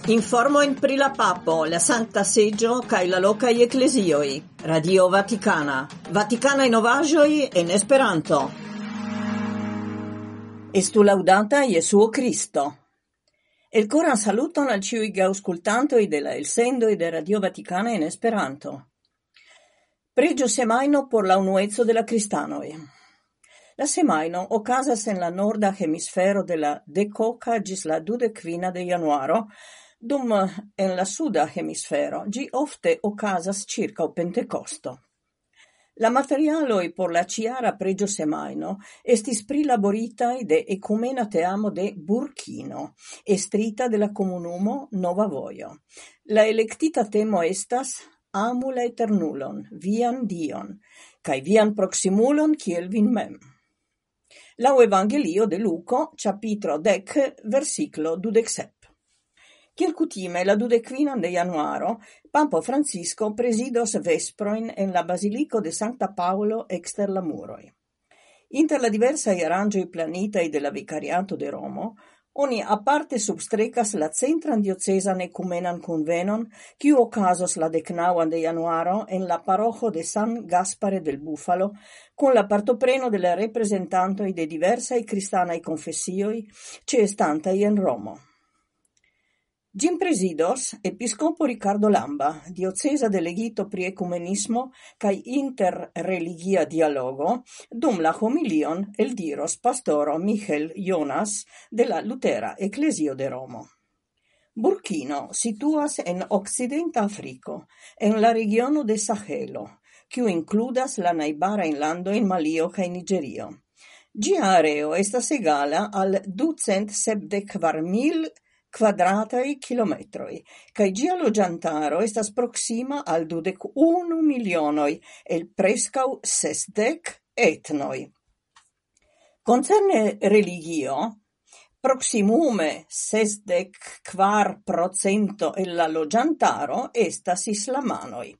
Informojn pri la papo, la Sankta Seĝo kaj la lokaj eklezioj. Radio Vatikana. Vatikanaj novaĵoj en Esperanto. Estu laŭdata Jesuo Kristo. Elkoran saluton al ĉiuj geaŭskultantoj de la elsendoj de Radio Vatikana en Esperanto. Pregio semajno por la unueco de la kristanoj. La semajno okazas en la norda hemisfero de la dekoka ĝis la 25 de januaro, dum en la suda hemisfero ĝi ofte okazas ĉirkaŭ Pentekosto. La materialoj por la ĉiara pregio semajno estis prilaboritaj de ekumena teamo de Burkino, estrita de la komunumo Nova Vojo. La elektita temo estas Amu la Eternulon, vian Dion, kaj vian proksimulon kiel vin mem. Laŭ Evangelio de Luko, ĉapitro 10, versiklo 27. Kiel kutime, la 25 de januaro, Papa Francisco presidos vesprojn en la Basilico de Sankta Paŭlo ekster la muroj. Inter la diversaj aranĝoj planitaj de la Vicariato de Romo, oni aparte substrekas la centran diocezan ekumenan kunvenon, kiu okazos la 19 de januaro en la paroĥo de San Gaspare del Bufalo, kun la partopreno de la reprezentantoj de diversaj kristanaj konfesioj ĉeestantaj en Romo. Ĝin presidos Episkopo Ricardo Lamba, dioceza delegito pri ekumenismo kaj interreligia dialogo, dum la homilion eldiros pastoro Michael Jonas de la Lutera Eklezio de Romo. Burkino situas en okcidenta Afriko, en la regiono de Sahelo, kiu inkludas la najbarajn landojn Malio kaj Niĝerio. Ĝia areo estas egala al 274.000 quadratai kilometroi, cae gia loĝantaro estas proksima al 21 milionoi el prescau 60 etnoi. Concerne religio, proximume 64% el la loĝantaro estas islamanoi.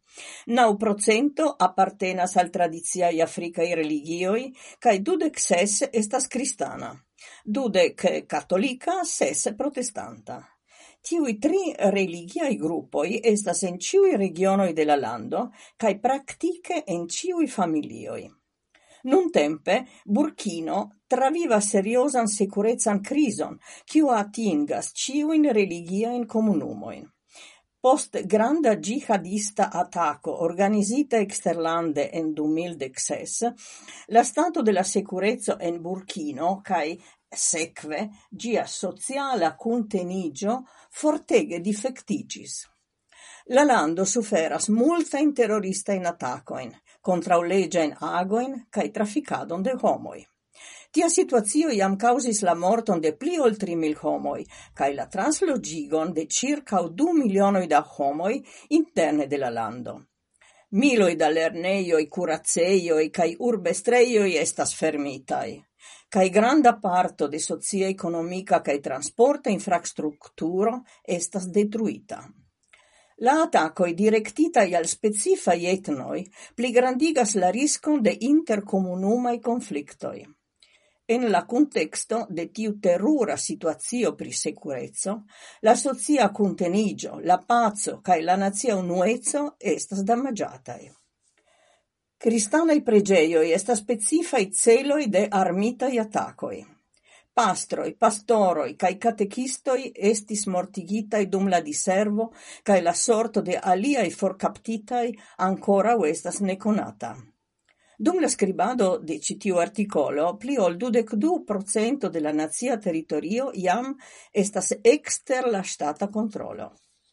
9% appartenas al tradiciaj afrikaj religioj, kaj 26 estas kristana. 20 katolika, 6 protestanta. Tiuj tri religiaj grupoj estas en ĉiuj regionoj de la lando kaj praktike en ĉiuj familioj. Nuntempe Burkino travivas seriozan sekurecan krizon, kiu atingas ĉiujn religiajn komunumojn. Post granda ĝihadista atako organizita eksterlande en 2016, la stato de la sekureco en Burkino kaj sekve ĝia sociala kunteniĝo fortege difektiĝis. La lando suferas multajn teroristajn atakojn, kontraŭleĝajn agojn kaj trafikadon de homoj. Tia situacio jam caŭsis la morton de pli ol 3.000 homoj kaj la transloĝigon de ĉirkaŭ 2 milionoj da homoj interne de la lando. Miloj da lernejoj, kuracejoj kaj urbestrejoj estas fermitaj, kaj granda parto de socia-ekonomika kaj transporta infrastrukturo estas detruita. La atakoj direktitaj al specifaj etnoj pligrandigas la riskon de interkomunumaj konfliktoj. En la kunteksto de tiu terura situacio pri sekureco, la socia kunteniĝo, la paco kaj la nacia unueco estas damaĝataj. Kristanaj preĝejoj estas specifaj celoj de armitaj atakoj. Pastroj, pastoroj kaj katekistoj estis mortigitaj dum la diservo kaj la sorto de aliaj forkaptitaj ankoraŭ estas nekonata. Dum la skribado de ĉi tiu artikolo, pli ol 22% de la nacia teritorio jam estas ekster la ŝtata kontrolo.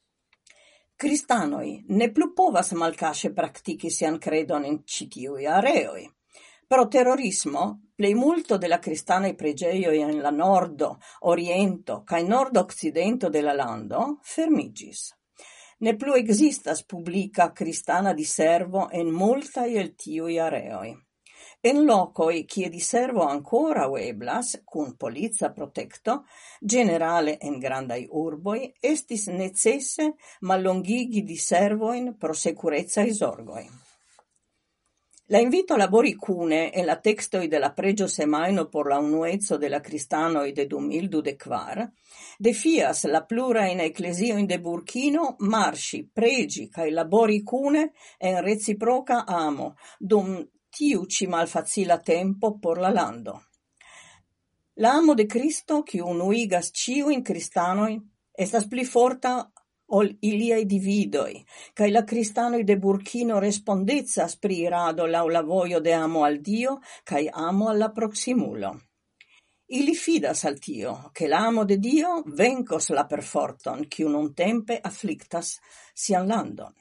Kristanoj ne plu povas malkaŝe praktiki sian kredon en ĉi tiuj areoj. Pro terorismo, plejmulto de la kristanaj preĝejoj en la nordo, oriento kaj nordokcidento de la lando fermiĝis. Ne plu ekzistas publika kristana diservo en multaj el tiuj areoj. En lokoj, kie diservo ankoraŭ eblas, kun polica protekto, ĝenerale en grandaj urboj, estis necese mallongigi diservojn pro sekurecaj zorgoj. La invito labori cune en la textoi de la pregio semaino por la unuezzo de la cristanoi de 2024, defias la plura in ecclesioin de Burkino marci, pregi, cae labori cune en reciproca amo, dum tiu ci malfacila tempo por la lando. La amo de Cristo, qui unuigas ciu in cristanoi, estas pli forta ol iliai dividoi, cae la cristanoi de Burkino respondezas pri irado lau la voio de amo al Dio, cae amo alla proximulo. Ili fidas al tio, che l'amo de Dio vencos la perforton, cium un tempe afflictas sian landon.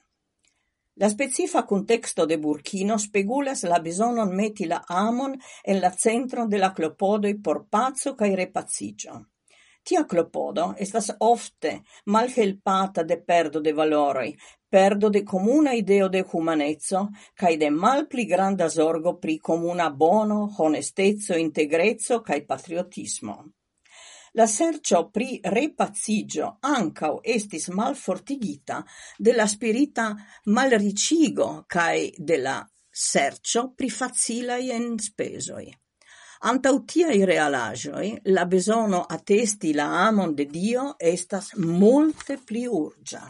La specifa contexto de Burkino spegulas la besonon meti la amon en la centro de la clopodoi por pazzo cae repazigio. Tia clopodo estas ofte malhelpata de perdo de valoroi, perdo de comuna ideo de humanezzo, cae de malpli granda zorgo pri comuna bono, honestezzo, integrezzo cae patriotismo. La sercio pri repazigio ancau estis malfortigita de la spirita malricigo cae de la sercio pri facilai en spesoi. Antau tiai realagioi, la besono attesti la amon de Dio estas multe pli urgia.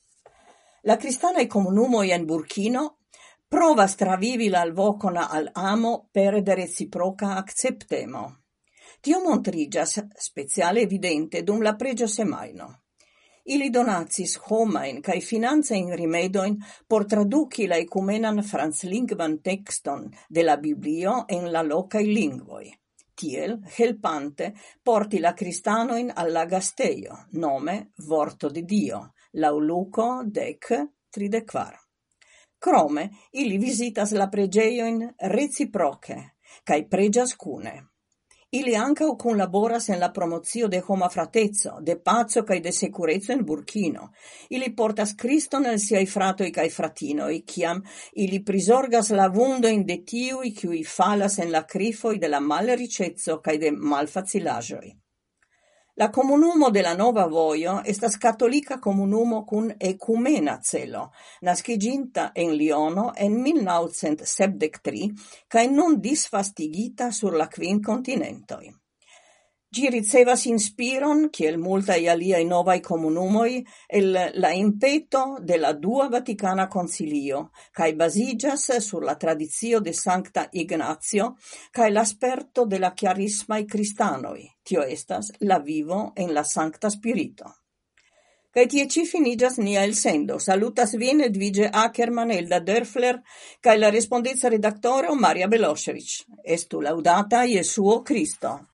La cristanai comunumoi en Burkino provas travivi la alvocona al amo per de reciproca acceptemo. Tio montrigas speciale evidente dum la pregio semaino. Ili donatsis homain cae finanzain rimedoin por traduci la ecumenan franslingvan texton de la Biblio en la locai lingvoi. Tiel, helpante, porti la cristanoin alla gasteio, nome Vorto de Dio, lau Luco 10:34. Crome, ili visitas la pregeioin reciproce, cae pregias cune. Ili ancau collaboras en la promozio de homa fratezzo, de pazzo cae de securezzo in Burkino. Ili portas Christon el siai fratoi cae fratinoi, ciam ili prisorgas la vundoin de tiui cui falas en la crifoi de la malricezzo cae de malfacilagioi. La comunumo de la nova voio estas catolica comunumo cun ecumena celo, nasciginta en Liono en 1973, cae non disfastigita sur la 5 continentoi. Gi ricevas inspiron, kiel multai aliai novai comunumoi, la impeto de la Dua Vaticana Concilio, cae basigas sur la tradizio de Sancta Ignazio, cae l'asperto de la chiarismai cristanoi, tio estas la vivo en la Sancta Spirito. Cae tie ci finigas nia el sendo. Salutas vin Edvige Ackerman, Elda Dörfler, cae la respondezza redaktoro Maria Belosevic. Estu laudata Jesuo Cristo.